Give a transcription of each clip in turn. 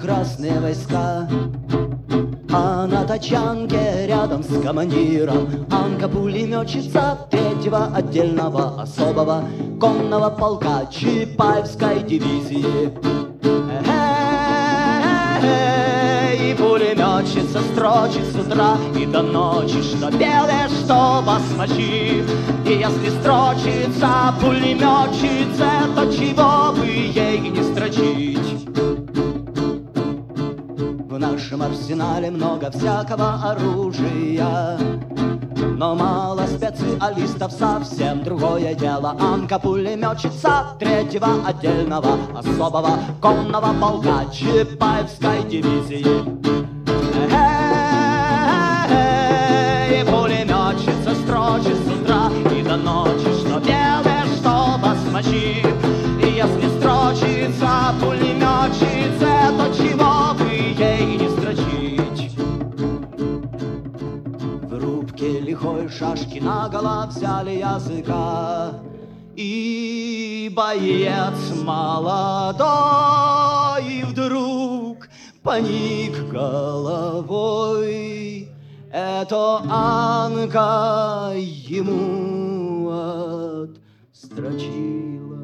красные войска. А на тачанке рядом с командиром Анка-пулеметчица 3-го отдельного особого конного полка Чапаевской дивизии. И пулеметчица строчит с утра и до ночи, что белое, что басмачи. И если строчится пулеметчица, то чего бы ей не строчить? В нашем арсенале много всякого оружия, но мало специалистов, совсем другое дело. Анка-пулеметчица 3-го отдельного особого конного полка Чапаевской дивизии. И пулеметчица строчит с утра и до ночи, что белое, что басмачи. И если строчится пулеметчица, то чего бы ей не строчить? В рубке лихой шашки наголо взяли языка, и боец молодой вдруг поник головой. Это Анка ему отстрочила.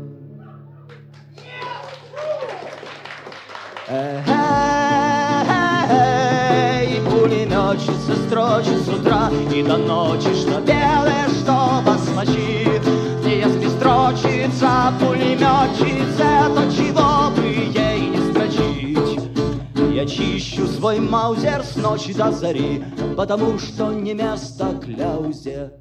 Пулеметчица строчит с утра и до ночи, что белое, что басмачи. И если строчится пулеметчица, то чего бы ей не строчить? Я чищу свой маузер с ночи до зари, потому что не место кляузе.